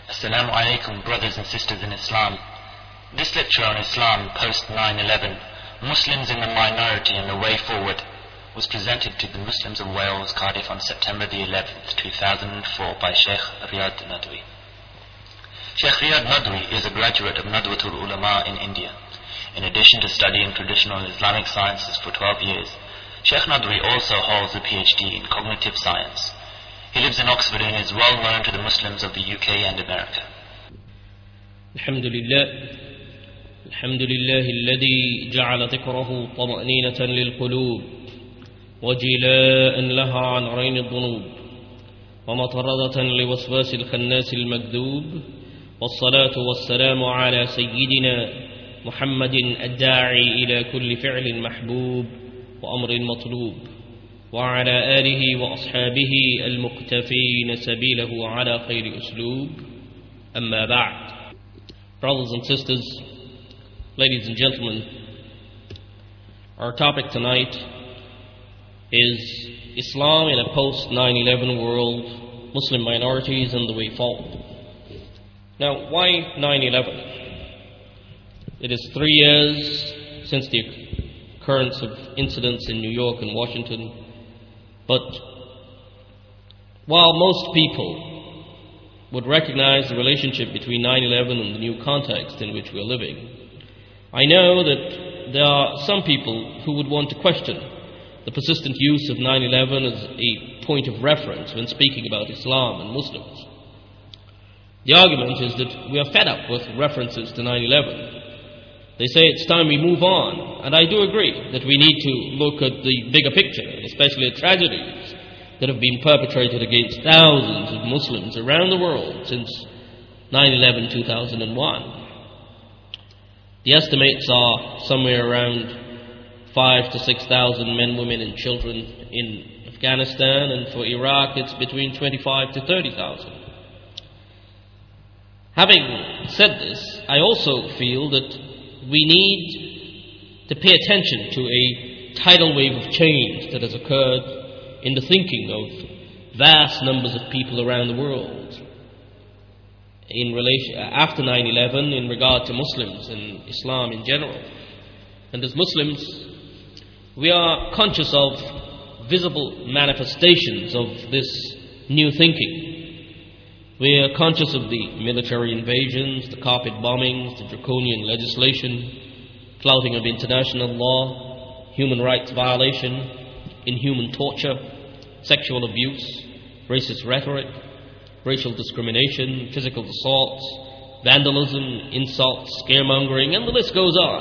Assalamu alaikum, brothers and sisters in Islam. This lecture on Islam post 9/11, Muslims in the minority and the way forward, was presented to the Muslims of Wales, Cardiff on September the 11th, 2004 by Sheikh Riyad Nadwi. Sheikh Riyad Nadwi is a graduate of Nadwatul Ulama in India. In addition to studying traditional Islamic sciences for 12 years, Sheikh Nadwi also holds a PhD in cognitive science. He lives in Oxford and is well known to the Muslims of the UK and America. الحمد لله الذي جعل ذكره طمأنينة للقلوب وجلاء لها عن عين الذنوب ومطردة لوسواس الخناس المكذوب، والصلاة والسلام على سيدنا محمد الداعي إلى كل فعل محبوب وأمر مطلوب، وعلى آله وأصحابه المقتفين سبيله على خير أسلوب. أما بعد. Brothers and sisters, ladies and gentlemen, our topic tonight is Islam in a post 9/11 world, Muslim minorities and the way forward. Now, why 9/11? It is 3 years since the occurrence of incidents in New York and Washington, but while most people would recognize the relationship between 9/11 and the new context in which we're living, I know that there are some people who would want to question the persistent use of 9/11 as a point of reference when speaking about Islam and Muslims. The argument is that we are fed up with references to 9/11. They say it's time we move on, and I do agree that we need to look at the bigger picture, especially at tragedies that have been perpetrated against thousands of Muslims around the world since 9/11 2001. The estimates are somewhere around 5,000 to 6,000 men, women and children in Afghanistan, and for Iraq it's between 25,000 to 30,000. Having said this, I also feel that we need to pay attention to a tidal wave of change that has occurred in the thinking of vast numbers of people around the world in relation after 9/11 in regard to Muslims and Islam in general. And as Muslims, we are conscious of visible manifestations of this new thinking. We are conscious of the military invasions, the carpet bombings, the draconian legislation, flouting of international law, human rights violation, inhuman torture, sexual abuse, racist rhetoric, racial discrimination, physical assaults, vandalism, insults, scaremongering, and the list goes on.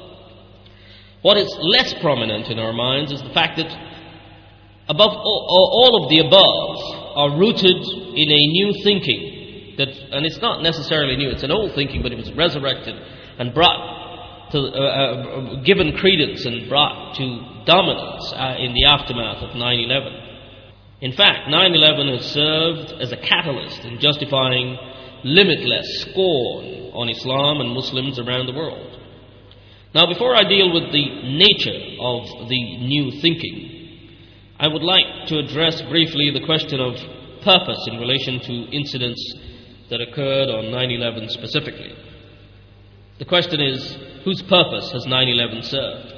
What is less prominent in our minds is the fact that above all of the above are rooted in a new thinking that, and it's not necessarily new, it's an old thinking, but it was resurrected and brought to, given credence and brought to dominance in the aftermath of 9/11. In fact, 9/11 has served as a catalyst in justifying limitless scorn on Islam and Muslims around the world. Now, before I deal with the nature of the new thinking, I would like to address briefly the question of purpose in relation to incidents that occurred on 9/11 specifically. The question is, whose purpose has 9/11 served?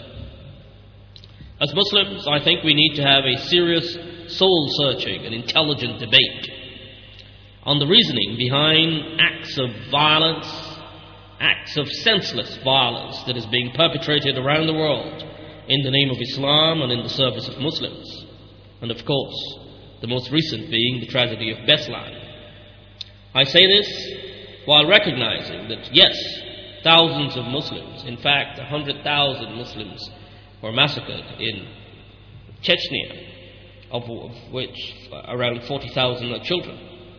As Muslims, I think we need to have a serious, soul-searching and intelligent debate on the reasoning behind acts of violence, acts of senseless violence that is being perpetrated around the world in the name of Islam and in the service of Muslims. And of course, the most recent being the tragedy of Beslan. I say this while recognizing that, yes, thousands of Muslims, in fact 100,000 Muslims were massacred in Chechnya, of which around 40,000 are children.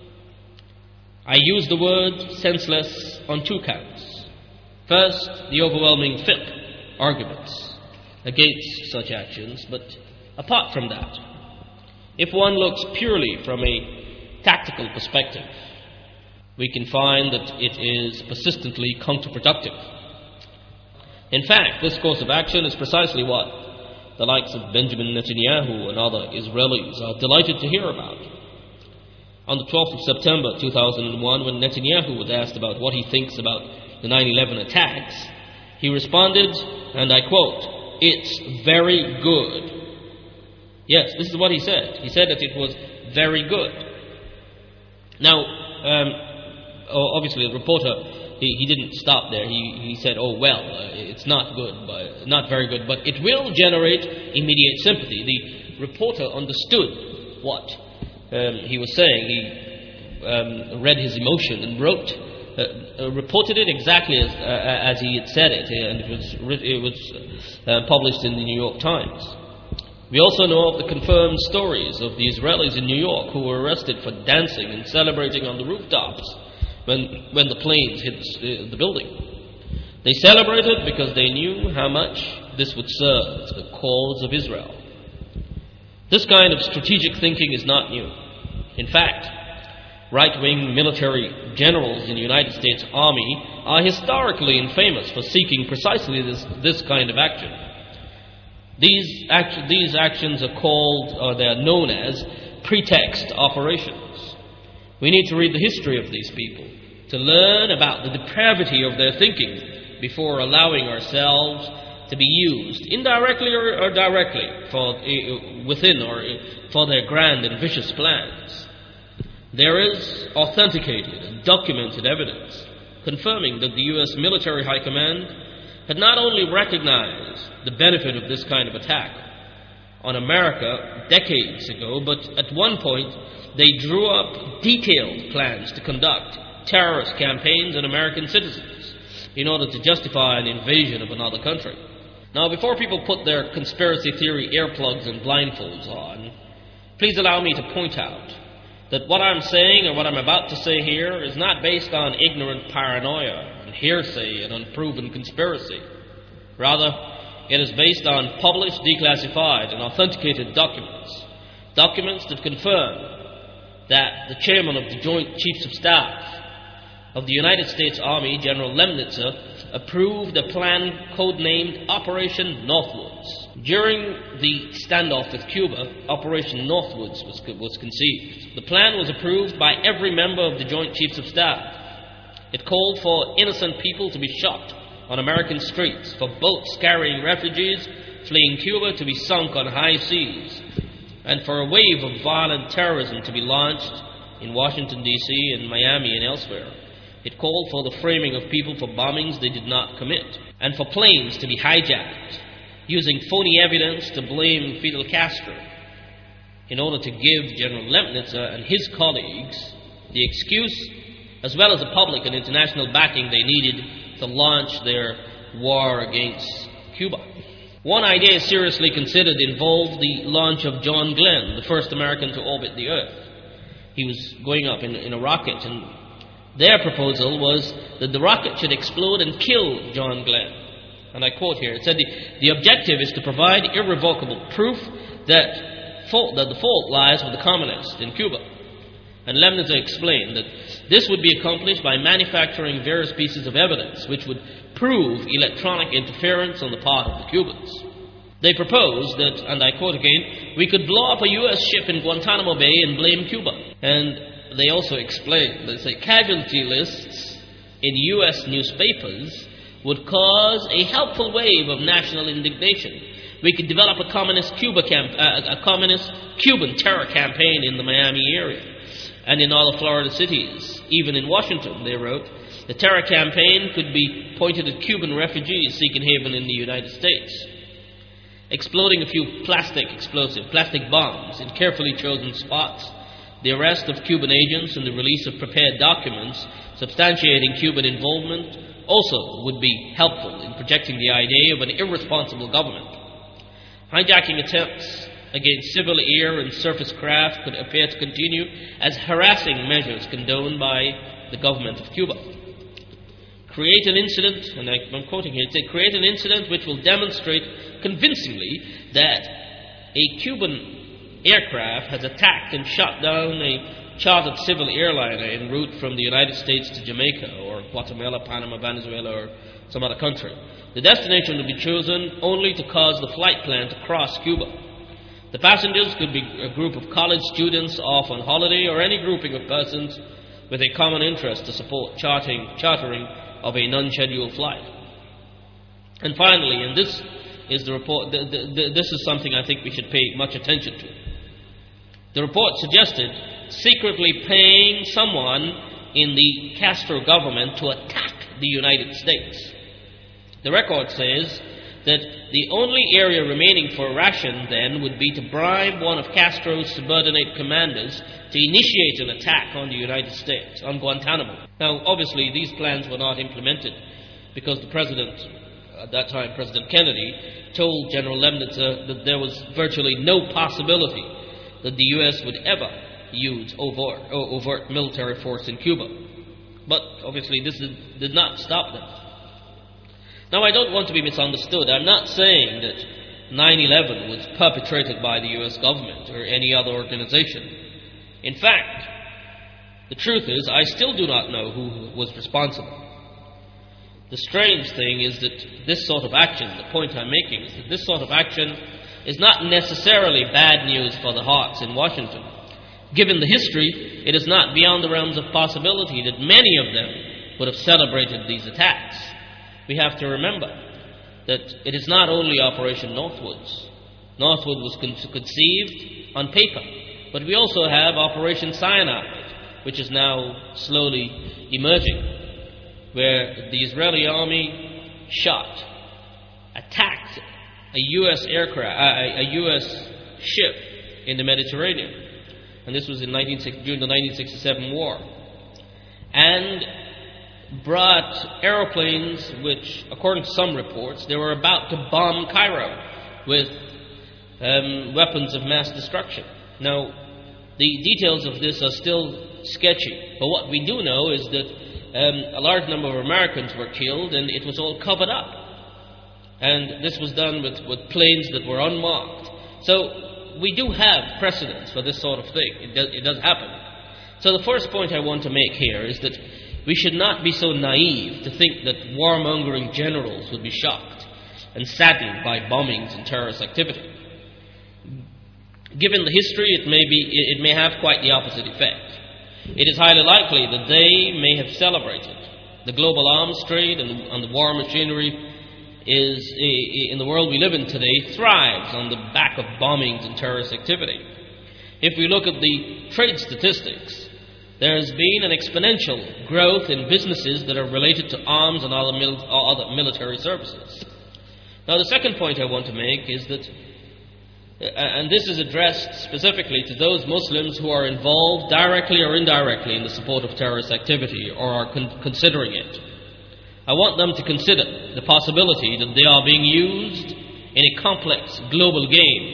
I use the word senseless on 2 counts. First, the overwhelming fiqh arguments against such actions, but apart from that, if one looks purely from a tactical perspective, we can find that it is persistently counterproductive. In fact, this course of action is precisely what the likes of Benjamin Netanyahu and other Israelis are delighted to hear about. On the 12th of September 2001, when Netanyahu was asked about what he thinks about the 9/11 attacks, he responded, and I quote, "It's very good." Yes, this is what he said. He said that it was very good. Now, obviously the reporter, he didn't stop there. He said, it's not good, but not very good, but it will generate immediate sympathy. The reporter understood what he was saying. He read his emotion and reported it exactly as he had said it, and it was published in the New York Times. We also know of the confirmed stories of the Israelis in New York who were arrested for dancing and celebrating on the rooftops when the planes hit the building. They celebrated because they knew how much this would serve the cause of Israel. This kind of strategic thinking is not new. In fact, right-wing military generals in the United States Army are historically infamous for seeking precisely this kind of action. These actions are called, or they are known as, pretext operations. We need to read the history of these people to learn about the depravity of their thinking before allowing ourselves to be used, indirectly or directly, for their grand and vicious plans. There is authenticated and documented evidence confirming that the U.S. military high command had not only recognized the benefit of this kind of attack on America decades ago, but at one point they drew up detailed plans to conduct terrorist campaigns on American citizens in order to justify an invasion of another country. Now, before people put their conspiracy theory earplugs and blindfolds on, please allow me to point out that what I'm saying or what I'm about to say here is not based on ignorant paranoia and hearsay and unproven conspiracy. Rather, it is based on published, declassified, and authenticated documents that confirm that the chairman of the Joint Chiefs of Staff of the United States Army, General Lemnitzer, approved a plan codenamed Operation Northwoods. During the standoff with Cuba, Operation Northwoods was conceived. The plan was approved by every member of the Joint Chiefs of Staff. It called for innocent people to be shot on American streets, for boats carrying refugees fleeing Cuba to be sunk on high seas, and for a wave of violent terrorism to be launched in Washington, D.C., and Miami and elsewhere. It called for the framing of people for bombings they did not commit, and for planes to be hijacked, using phony evidence to blame Fidel Castro, in order to give General Lemnitzer and his colleagues the excuse, as well as the public and international backing they needed to launch their war against Cuba. One idea seriously considered involved the launch of John Glenn, the first American to orbit the Earth. He was going up in a rocket, and their proposal was that the rocket should explode and kill John Glenn. And I quote here, it said, the objective is to provide irrevocable proof that the fault lies with the communists in Cuba. And Lemnitzer explained that this would be accomplished by manufacturing various pieces of evidence which would prove electronic interference on the part of the Cubans. They proposed that, and I quote again, we could blow up a U.S. ship in Guantanamo Bay and blame Cuba. And they also explained that casualty lists in U.S. newspapers would cause a helpful wave of national indignation. We could develop a communist Cuban terror campaign in the Miami area and in all the Florida cities. Even in Washington, they wrote, the terror campaign could be pointed at Cuban refugees seeking haven in the United States. Exploding a few plastic bombs in carefully chosen spots, the arrest of Cuban agents and the release of prepared documents substantiating Cuban involvement also would be helpful in projecting the idea of an irresponsible government. Hijacking attempts against civil air and surface craft could appear to continue as harassing measures condoned by the government of Cuba. Create an incident, and I'm quoting here, create an incident which will demonstrate convincingly that a Cuban aircraft has attacked and shot down a chartered civil airliner en route from the United States to Jamaica or Guatemala, Panama, Venezuela, or some other country. The destination will be chosen only to cause the flight plan to cross Cuba. The passengers could be a group of college students off on holiday or any grouping of persons with a common interest to support chartering of a non-scheduled flight. And finally, and this is the report, this is something I think we should pay much attention to. The report suggested secretly paying someone in the Castro government to attack the United States. The record says that the only area remaining for ration then would be to bribe one of Castro's subordinate commanders to initiate an attack on the United States, on Guantanamo. Now, obviously, these plans were not implemented because the president, at that time, President Kennedy, told General Lemnitzer that there was virtually no possibility that the U.S. would ever use overt military force in Cuba. But obviously this did not stop them. Now, I don't want to be misunderstood. I'm not saying that 9/11 was perpetrated by the U.S. government or any other organization. In fact, the truth is, I still do not know who was responsible. The strange thing is that this sort of action, the point I'm making is that this sort of action is not necessarily bad news for the hearts in Washington. Given the history, it is not beyond the realms of possibility that many of them would have celebrated these attacks. We have to remember that it is not only Operation Northwoods. Northwood was conceived on paper, but we also have Operation Cyanide, which is now slowly emerging, where the Israeli army attacked a U.S. a U.S. ship in the Mediterranean, and this was in during the 1967 war, and brought aeroplanes which, according to some reports, they were about to bomb Cairo with weapons of mass destruction. Now, the details of this are still sketchy, but what we do know is that a large number of Americans were killed, and it was all covered up. And this was done with planes that were unmarked. So we do have precedents for this sort of thing. It does happen. So the first point I want to make here is that we should not be so naive to think that warmongering generals would be shocked and saddened by bombings and terrorist activity. Given the history, it may have quite the opposite effect. It is highly likely that they may have celebrated. The global arms trade and the war machinery in the world we live in today thrives on the back of bombings and terrorist activity. If we look at the trade statistics, there has been an exponential growth in businesses that are related to arms and other military services. Now, the second point I want to make is that, and this is addressed specifically to those Muslims who are involved directly or indirectly in the support of terrorist activity or are considering it. I want them to consider the possibility that they are being used in a complex global game.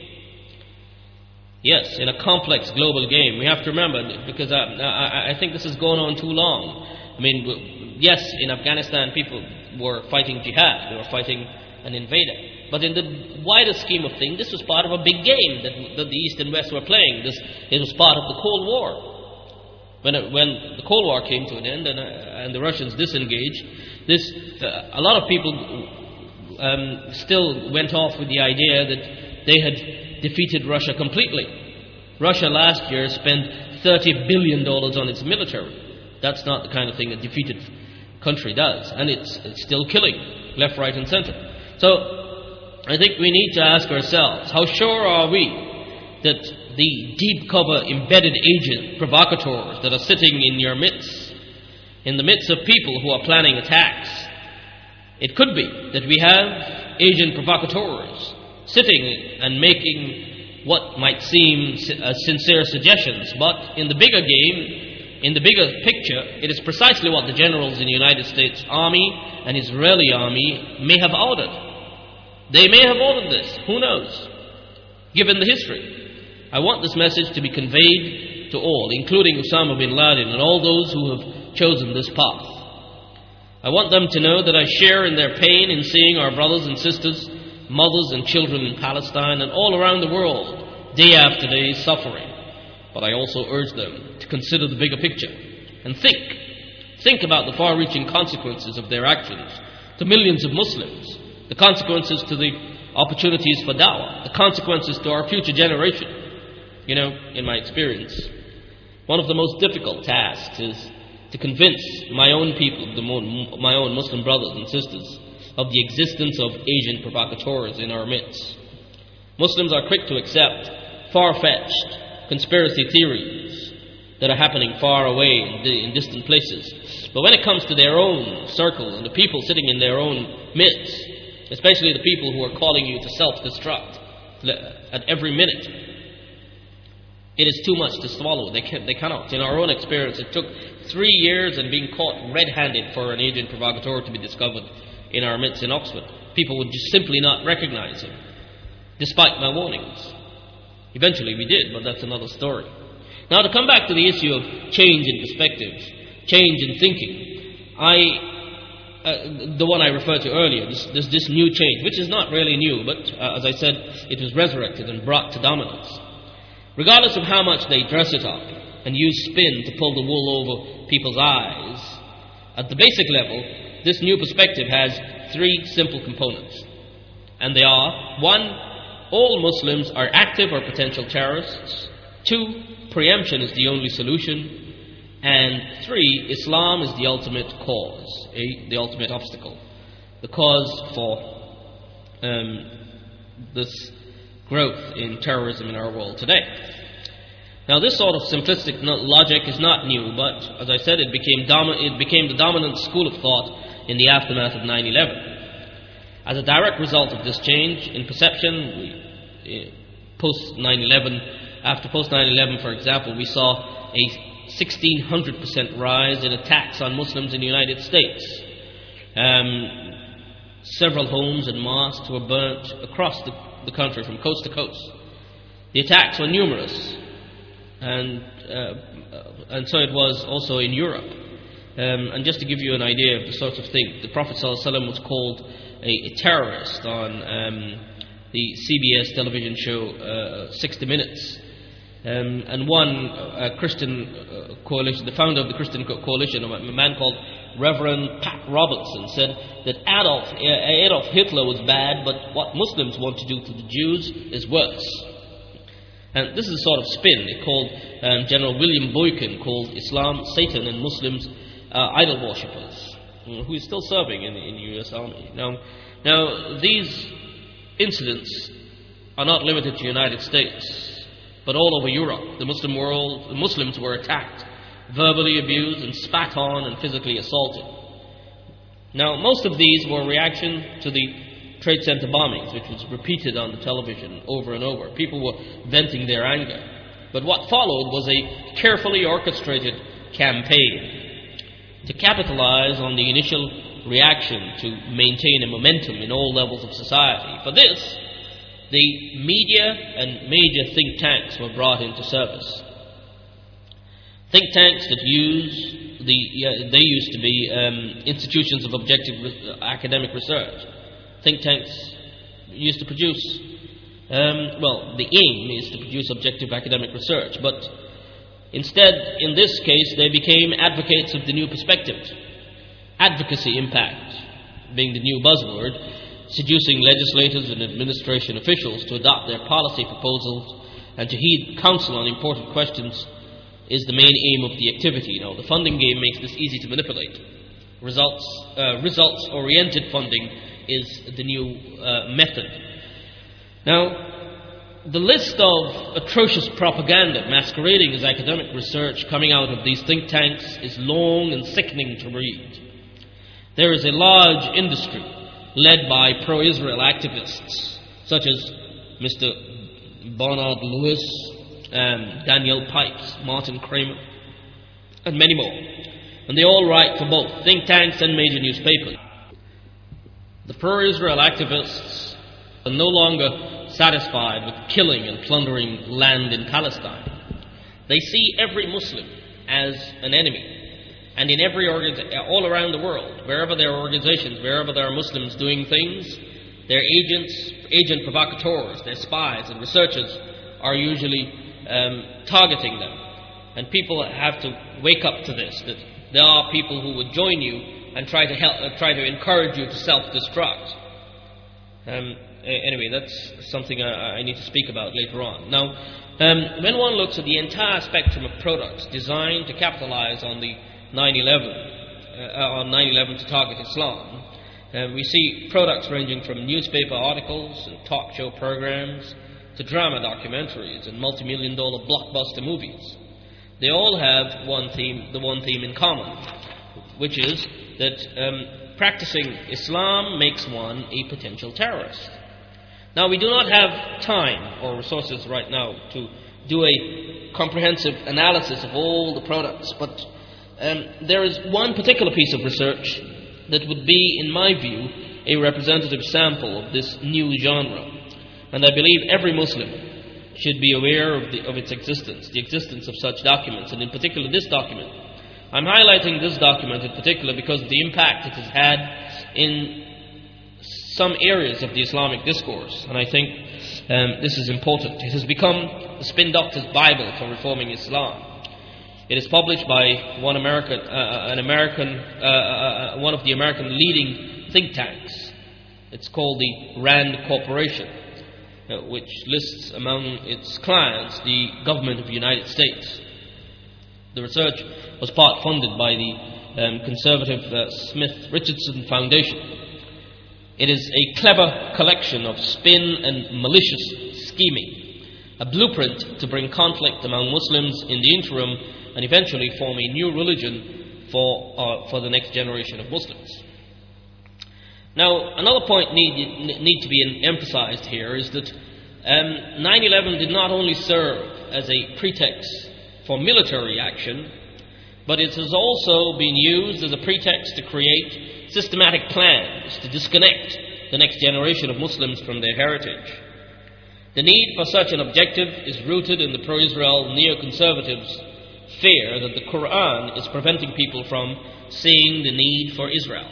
Yes, in a complex global game. We have to remember, because I think this has gone on too long. I mean, yes, in Afghanistan people were fighting jihad, they were fighting an invader. But in the wider scheme of things, this was part of a big game that the East and West were playing. It was part of the Cold War. When the Cold War came to an end and the Russians disengaged, a lot of people still went off with the idea that they had defeated Russia completely. Russia last year spent $30 billion on its military. That's not the kind of thing a defeated country does, and it's still killing left, right, and center. So I think we need to ask ourselves, how sure are we that the deep cover embedded agent provocateurs that are sitting in your midst, in the midst of people who are planning attacks, it could be that we have agent provocateurs sitting and making what might seem sincere suggestions, but in the bigger game, in the bigger picture, it is precisely what the generals in the United States Army and Israeli Army may have ordered. They may have ordered this, who knows, given the history. I want this message to be conveyed to all, including Osama bin Laden and all those who have chosen this path. I want them to know that I share in their pain in seeing our brothers and sisters, mothers and children in Palestine and all around the world, day after day, suffering. But I also urge them to consider the bigger picture and think about the far-reaching consequences of their actions to millions of Muslims, the consequences to the opportunities for da'wah, the consequences to our future generation. In my experience, one of the most difficult tasks is to convince my own people, my own Muslim brothers and sisters, of the existence of Asian provocateurs in our midst. Muslims are quick to accept far-fetched conspiracy theories that are happening far away in distant places. But when it comes to their own circle and the people sitting in their own midst, especially the people who are calling you to self-destruct at every minute, it is too much to swallow. They cannot. In our own experience, it took 3 years and being caught red-handed for an Asian provocateur to be discovered in our midst in Oxford. People would just simply not recognize him, despite my warnings. Eventually we did, but that's another story. Now, to come back to the issue of change in perspective, change in thinking, the one I referred to earlier, this new change, which is not really new, but as I said, it was resurrected and brought to dominance. Regardless of how much they dress it up and use spin to pull the wool over people's eyes, at the basic level, this new perspective has 3 simple components. And they are: 1, all Muslims are active or potential terrorists; 2, preemption is the only solution; and 3, Islam is the ultimate cause, the ultimate obstacle, the cause for this growth in terrorism in our world today. Now, this sort of simplistic logic is not new, but as I said, it became the dominant school of thought in the aftermath of 9/11. As a direct result of this change in perception, after post 9/11, for example, we saw a 1,600% rise in attacks on Muslims in the United States. Several homes and mosques were burnt across the country from coast to coast. The attacks were numerous, and so it was also in Europe. And just to give you an idea of the sort of thing, the Prophet ﷺ was called a terrorist on the CBS television show 60 Minutes. And one Christian coalition, the founder of the Christian coalition, a man called Reverend Pat Robertson, said that Adolf Hitler was bad, but what Muslims want to do to the Jews is worse. And this is a sort of spin. It called General William Boykin called Islam Satan and Muslims idol worshippers, who is still serving in the U.S. Army. Now these incidents are not limited to the United States, but all over Europe. The Muslim world, the Muslims were attacked, verbally abused and spat on and physically assaulted. Now, most of these were a reaction to the Trade Center bombings, which was repeated on the television over and over. People were venting their anger. But what followed was a carefully orchestrated campaign to capitalize on the initial reaction to maintain a momentum in all levels of society. For this, the media and major think tanks were brought into service. Think tanks that they used to be institutions of objective academic research. Think tanks used to produce, the aim is to produce objective academic research, but instead, in this case, they became advocates of the new perspective. Advocacy impact being the new buzzword, seducing legislators and administration officials to adopt their policy proposals and to heed counsel on important questions is the main aim of the activity. Now, the funding game makes this easy to manipulate. Results-oriented funding is the new method. Now, the list of atrocious propaganda masquerading as academic research coming out of these think tanks is long and sickening to read. There is a large industry led by pro-Israel activists such as Mr. Bernard Lewis, Daniel Pipes, Martin Kramer, and many more. And they all write for both think tanks and major newspapers. The pro-Israel activists are no longer satisfied with killing and plundering land in Palestine. They see every Muslim as an enemy. And in every all around the world, wherever there are organizations, wherever there are Muslims doing things, their agent provocateurs, their spies and researchers are usually targeting them. And people have to wake up to this, that there are people who would join you and try to encourage you to self-destruct. anyway, that's something I need to speak about later on. Now, when one looks at the entire spectrum of products designed to capitalize on the 9/11 to target Islam, we see products ranging from newspaper articles and talk show programs to drama documentaries and multi-million-dollar blockbuster movies. They all have the one theme in common, which is that practicing Islam makes one a potential terrorist. Now, we do not have time or resources right now to do a comprehensive analysis of all the products, but there is one particular piece of research that would be, in my view, a representative sample of this new genre. And I believe every Muslim should be aware of its existence, the existence of such documents, and in particular this document. I'm highlighting this document in particular because of the impact it has had in some areas of the Islamic discourse, and I think this is important. It has become the spin doctor's Bible for reforming Islam. It is published by one of the American leading think tanks. It's called the RAND Corporation, which lists among its clients the government of the United States. The research was part funded by the conservative Smith Richardson Foundation. It is a clever collection of spin and malicious scheming, a blueprint to bring conflict among Muslims in the interim and eventually form a new religion for the next generation of Muslims. Now, another point need to be emphasized here is that 9/11 did not only serve as a pretext for military action, but it has also been used as a pretext to create systematic plans to disconnect the next generation of Muslims from their heritage. The need for such an objective is rooted in the pro-Israel neoconservatives' fear that the Quran is preventing people from seeing the need for Israel.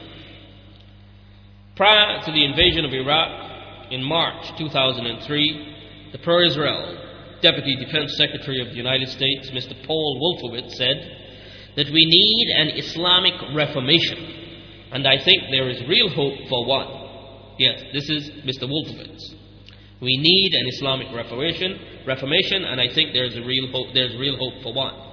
Prior to the invasion of Iraq in March 2003, the pro-Israel Deputy Defense Secretary of the United States, Mr. Paul Wolfowitz, said that we need an Islamic reformation, and I think there is real hope for one. Yes, this is Mr. Wolfowitz. We need an Islamic reformation, and I think there's real hope for one.